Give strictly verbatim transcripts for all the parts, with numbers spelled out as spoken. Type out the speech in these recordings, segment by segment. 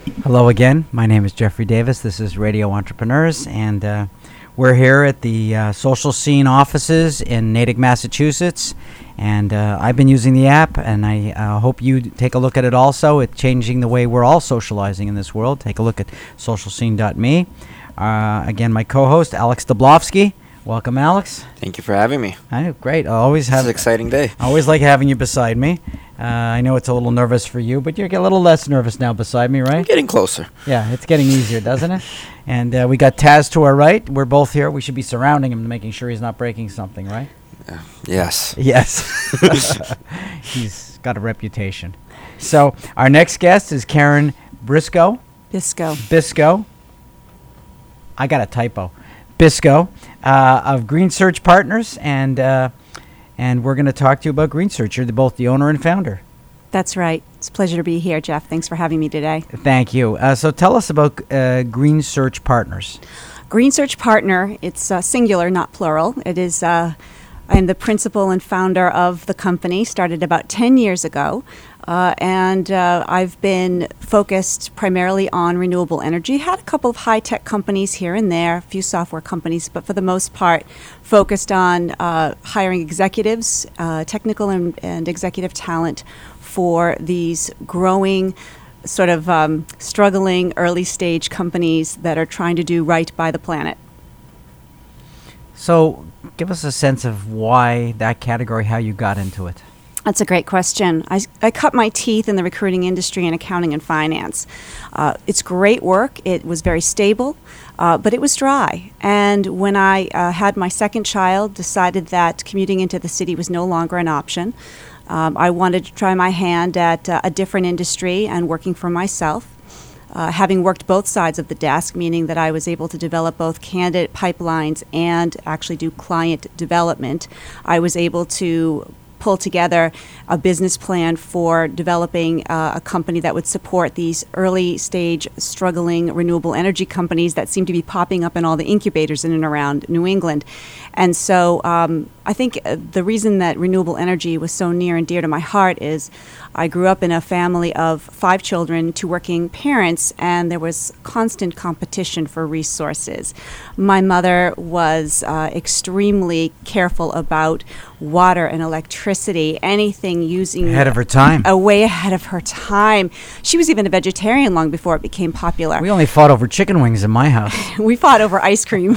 Hello again. My name is Jeffrey Davis. This is Radio Entrepreneurs, and uh, we're here at the uh, Social Scene offices in Natick, Massachusetts. And uh, I've been using the app, and I uh, hope you take a look at it also. It's changing the way we're all socializing in this world. Take a look at social scene dot me. Uh, again, my co-host, Alex Dablowski. Welcome, Alex. Thank you for having me. I great. I always have. It's an exciting day. I always like having you beside me. Uh, I know it's a little nervous for you, but you get a little less nervous now beside me, right? I'm getting closer. Yeah, it's getting easier, doesn't it? And uh, we got Taz to our right. We're both here. We should be surrounding him, making sure he's not breaking something, right? Uh, yes. Yes. He's got a reputation. So our next guest is Karen Briscoe. Bisco. Bisco. I got a typo. Bisco uh, of Green Search Partners, and uh, and we're going to talk to you about Green Search. You're the, both the owner and founder. That's right. It's a pleasure to be here, Jeff. Thanks for having me today. Thank you. Uh, so tell us about uh, Green Search Partners. Green Search Partner, it's uh, singular, not plural. It is, uh, I'm the principal and founder of the company, started about ten years ago. Uh, and uh, I've been focused primarily on renewable energy. Had a couple of high-tech companies here and there, a few software companies, but for the most part, focused on uh, hiring executives, uh, technical and, and executive talent for these growing, sort of um, struggling early-stage companies that are trying to do right by the planet. So give us a sense of why that category, how you got into it. That's a great question. I, I cut my teeth in the recruiting industry in accounting and finance. Uh, it's great work. It was very stable, uh, but it was dry. And when I uh, had my second child, decided that commuting into the city was no longer an option. Um, I wanted to try my hand at uh, a different industry and working for myself. Uh, having worked both sides of the desk, meaning that I was able to develop both candidate pipelines and actually do client development, I was able to pull together a business plan for developing uh, a company that would support these early stage struggling renewable energy companies that seem to be popping up in all the incubators in and around New England. And so um, I think uh, the reason that renewable energy was so near and dear to my heart is I grew up in a family of five children, two working parents, and there was constant competition for resources. My mother was uh, extremely careful about water and electricity, anything using Ahead of her time. A way ahead of her time. She was even a vegetarian long before it became popular. We only fought over chicken wings in my house. We fought over ice cream.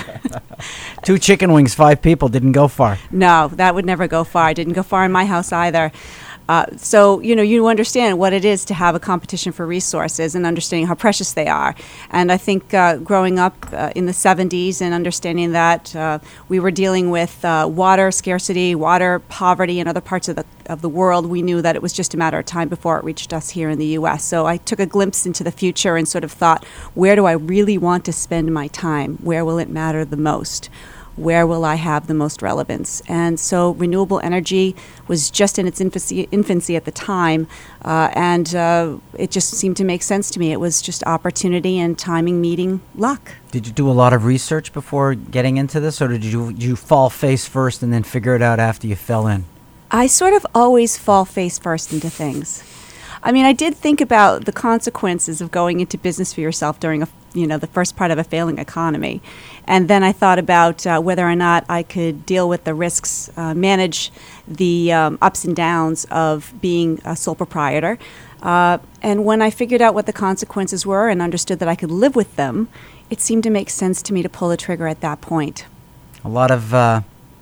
Two chicken wings, five people, didn't go far. No, that would never go far. It didn't go far in my house either. Uh, so, you know, you understand what it is to have a competition for resources and understanding how precious they are. And I think uh, growing up uh, in the seventies and understanding that uh, we were dealing with uh, water scarcity, water poverty in other parts of the of the world, we knew that it was just a matter of time before it reached us here in the U S. So I took a glimpse into the future and sort of thought, where do I really want to spend my time? Where will it matter the most? Where will I have the most relevance? And so renewable energy was just in its infancy, infancy at the time, uh, and uh, it just seemed to make sense to me. It was just opportunity and timing meeting luck. Did you do a lot of research before getting into this, or did you, did you fall face first and then figure it out after you fell in? I sort of always fall face first into things. I mean, I did think about the consequences of going into business for yourself during a, you know, the first part of a failing economy. And then I thought about uh, whether or not I could deal with the risks, uh, manage the um, ups and downs of being a sole proprietor. Uh, and when I figured out what the consequences were and understood that I could live with them, it seemed to make sense to me to pull the trigger at that point. A lot of uh,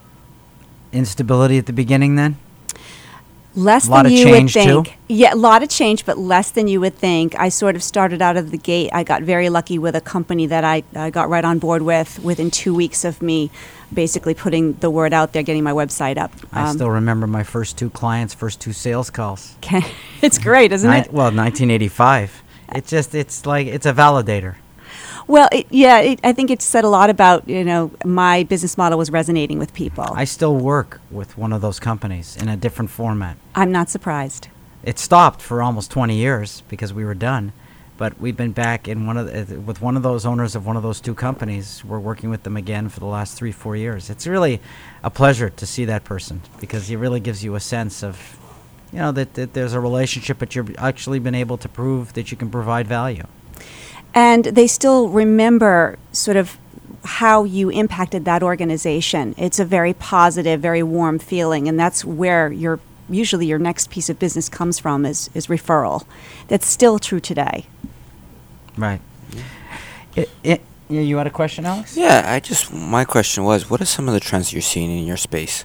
instability at the beginning then? Less a lot than of you would change think. too? Yeah, a lot of change, but less than you would think. I sort of started out of the gate. I got very lucky with a company that I, I got right on board with within two weeks of me basically putting the word out there, getting my website up. I Um, still remember my first two clients, first two sales calls. Okay. It's great, isn't Nin- it? Well, nineteen eighty-five. It's just, it's like, it's a validator. Well, it, yeah, it, I think it said a lot about, you know, my business model was resonating with people. I still work with one of those companies in a different format. I'm not surprised. It stopped for almost twenty years because we were done, but we've been back in one of the, with one of those owners of one of those two companies. We're working with them again for the last three, four years. It's really a pleasure to see that person because he really gives you a sense of, you know, that, that there's a relationship, but you've actually been able to prove that you can provide value. And they still remember sort of how you impacted that organization. It's a very positive, very warm feeling, and that's where your usually your next piece of business comes from is, is referral. That's still true today. Right. It, it, you had a question, Alex? Yeah, I just, my question was, what are some of the trends you're seeing in your space?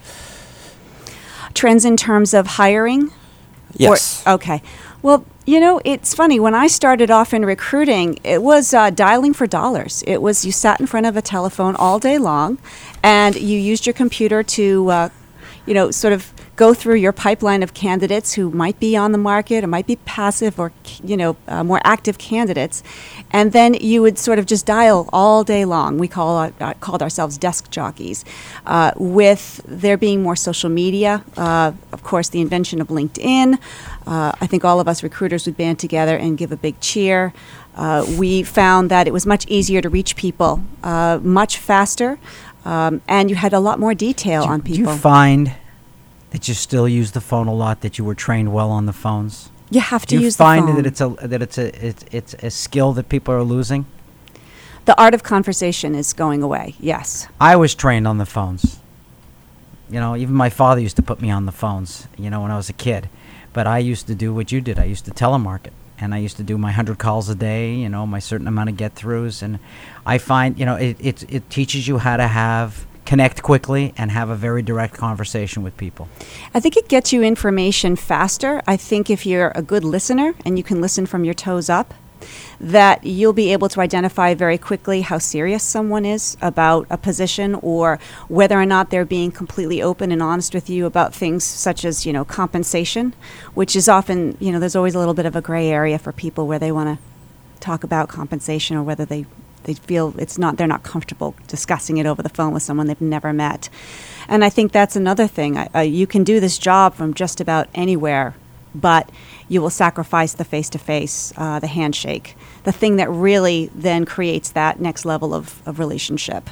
Trends in terms of hiring? Yes. Or, okay. Well, you know, it's funny. When I started off in recruiting, it was uh, dialing for dollars. It was you sat in front of a telephone all day long, and you used your computer to, uh, you know, sort of go through your pipeline of candidates who might be on the market or might be passive or, you know, uh, more active candidates. And then you would sort of just dial all day long. We call uh, uh, called ourselves desk jockeys. Uh, with there being more social media, uh, of course, the invention of LinkedIn, uh, I think all of us recruiters would band together and give a big cheer. Uh, we found that it was much easier to reach people, uh, much faster, um, and you had a lot more detail do, on people. Do you find that you still use the phone a lot, that you were trained well on the phones? You have to Do you use the find phone. that it's a that it's a it's, it's a skill that people are losing? The art of conversation is going away, yes. I was trained on the phones. You know, even my father used to put me on the phones, you know, when I was a kid. But I used to do what you did. I used to telemarket. And I used to do my one hundred calls a day, you know, my certain amount of get-throughs. And I find, you know, it, it, it teaches you how to have, connect quickly and have a very direct conversation with people. I think it gets you information faster. I think if you're a good listener and you can listen from your toes up, that you'll be able to identify very quickly how serious someone is about a position or whether or not they're being completely open and honest with you about things such as, you know, compensation, which is often, you know, there's always a little bit of a gray area for people where they want to talk about compensation or whether they, they feel it's not, they're not comfortable discussing it over the phone with someone they've never met. And I think that's another thing. Uh, you can do this job from just about anywhere, but you will sacrifice the face-to-face, uh, the handshake, the thing that really then creates that next level of, of relationship.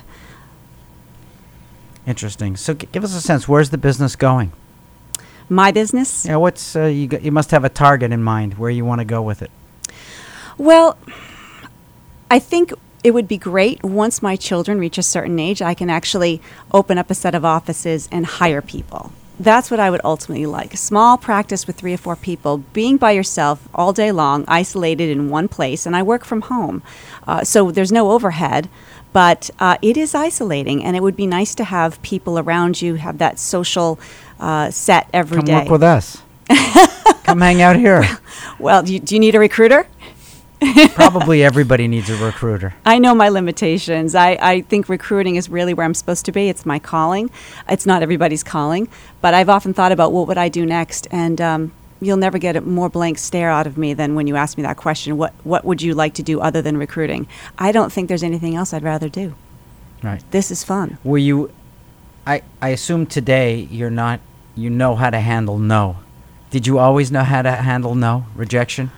Interesting. So g- give us a sense, where's the business going? My business? Yeah, what's uh, you g- you must have a target in mind where you want to go with it. Well, I think it would be great once my children reach a certain age, I can actually open up a set of offices and hire people. That's what I would ultimately like. A small practice with three or four people, being by yourself all day long, isolated in one place, and I work from home. Uh, so there's no overhead, but uh, it is isolating, and it would be nice to have people around you, have that social uh, set every Come day. work with us. Come hang out here. Well, do you, do you need a recruiter? Probably everybody needs a recruiter. I know my limitations. I, I think recruiting is really where I'm supposed to be. It's my calling. It's not everybody's calling. But I've often thought about what would I do next. And um, you'll never get a more blank stare out of me than when you ask me that question. What what would you like to do other than recruiting? I don't think there's anything else I'd rather do. Right. This is fun. Were you, I, I assume today you're not, you know how to handle no. Did you always know how to handle no, rejection?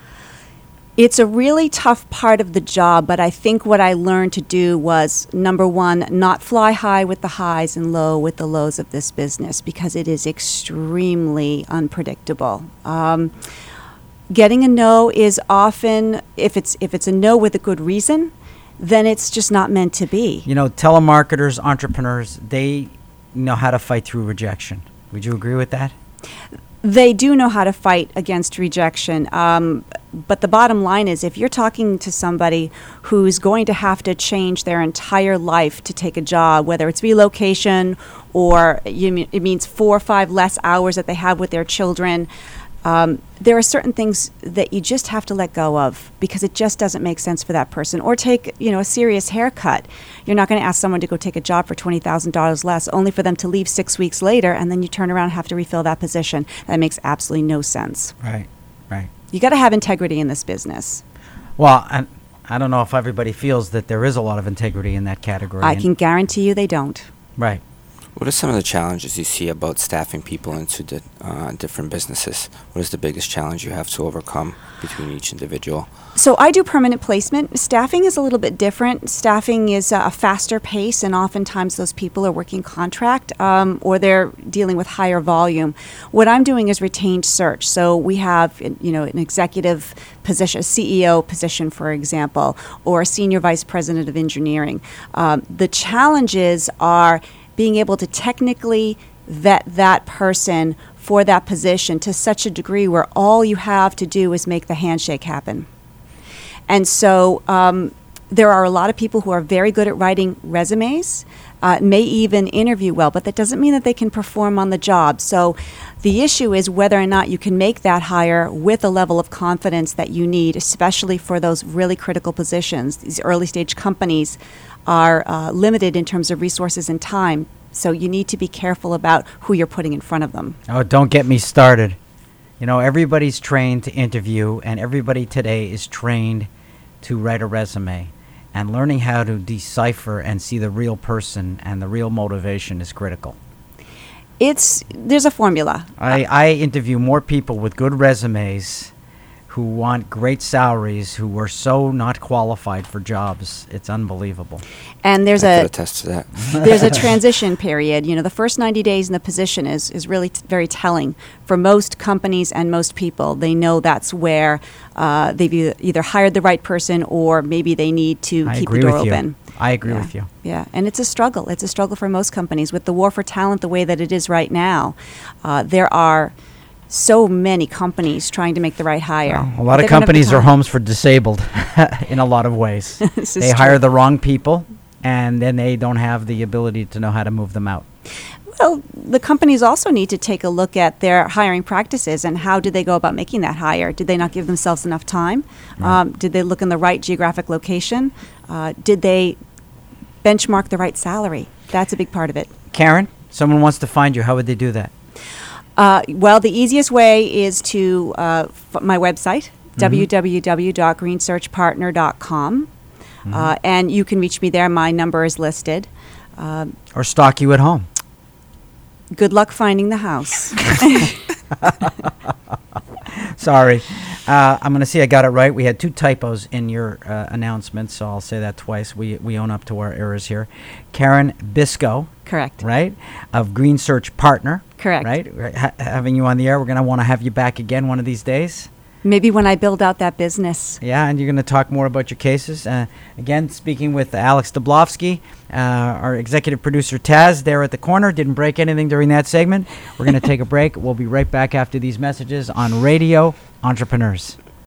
It's a really tough part of the job, but I think what I learned to do was, number one, not fly high with the highs and low with the lows of this business because it is extremely unpredictable. Um, getting a no is often, if it's if it's a no with a good reason, then it's just not meant to be. You know, telemarketers, entrepreneurs, they know how to fight through rejection. Would you agree with that? They do know how to fight against rejection. Um, but the bottom line is if you're talking to somebody who's going to have to change their entire life to take a job, whether it's relocation or you mean, it means four or five less hours that they have with their children, um, there are certain things that you just have to let go of because it just doesn't make sense for that person. Or take, you know, a serious haircut. You're not going to ask someone to go take a job for twenty thousand dollars less only for them to leave six weeks later and then you turn around and have to refill that position. That makes absolutely no sense. Right, right. You got to have integrity in this business. Well, I, I don't know if everybody feels that there is a lot of integrity in that category. I and- can guarantee you they don't. Right. What are some of the challenges you see about staffing people into di- uh, different businesses? What is the biggest challenge you have to overcome between each individual? So I do permanent placement. Staffing is a little bit different. Staffing is a faster pace, and oftentimes those people are working contract um, or they're dealing with higher volume. What I'm doing is retained search. So we have, you know, an executive position, a C E O position, for example, or a senior vice president of engineering. Um, the challenges are being able to technically vet that person for that position to such a degree where all you have to do is make the handshake happen. And so um, there are a lot of people who are very good at writing resumes, uh, may even interview well, but that doesn't mean that they can perform on the job. So the issue is whether or not you can make that hire with a level of confidence that you need, especially for those really critical positions. These early stage companies are uh, limited in terms of resources and time. So you need to be careful about who you're putting in front of them. Oh, don't get me started. You know, everybody's trained to interview, and everybody today is trained to write a resume. And learning how to decipher and see the real person and the real motivation is critical. It's there's a formula. I, I interview more people with good resumes who want great salaries, who were so not qualified for jobs. It's unbelievable. And there's I a could attest to that. there's a transition period. You know, the first ninety days in the position is is really t- very telling for most companies and most people. They know that's where uh, they've either, either hired the right person or maybe they need to I keep agree the door with you. open. I agree Yeah. with you. Yeah, and it's a struggle. It's a struggle for most companies. With the war for talent the way that it is right now, uh, there are so many companies trying to make the right hire. Well, a But lot they of don't have the companies are time. homes for disabled in a lot of ways. This is They hire true. the wrong people, and then they don't have the ability to know how to move them out. Well, the companies also need to take a look at their hiring practices and how did they go about making that hire? Did they not give themselves enough time? Right. Um, did they look in the right geographic location? Uh, did they benchmark the right salary? That's a big part of it. Karen, someone wants to find you. How would they do that? Uh, well, the easiest way is to uh, f- my website, w w w dot green search partner dot com, uh, and you can reach me there. My number is listed. Um, Or stalk you at home? good luck finding the house. Sorry. Uh, I'm going to see I got it right. We had two typos in your uh, announcement, so I'll say that twice. We we own up to our errors here. Karen Bisco, Correct. right, of Green Search Partner. Correct. Right? Right, Ha- having you on the air, we're going to want to have you back again one of these days. Maybe when I build out that business. Yeah, and you're going to talk more about your cases. Uh, again, speaking with Alex Dablowski, uh, our executive producer Taz there at the corner. Didn't break anything during that segment. We're going to take a break. We'll be right back after these messages on Radio Entrepreneurs.